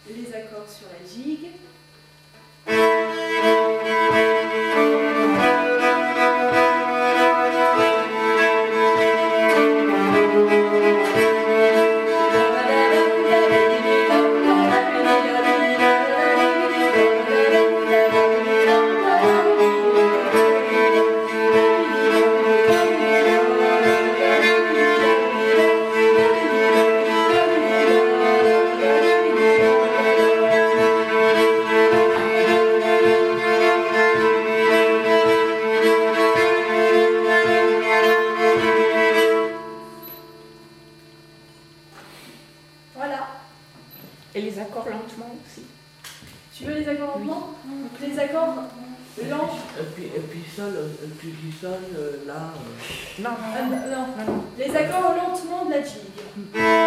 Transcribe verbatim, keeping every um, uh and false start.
les accords sur la gigue. Et les accords lentement aussi. Tu veux les accords lentement? Oui. Les accords lents. Et puis, et puis sol, et puis du sol, là. Euh... Non, non, ah, non, non, non, non. Les accords lentement de la gigue.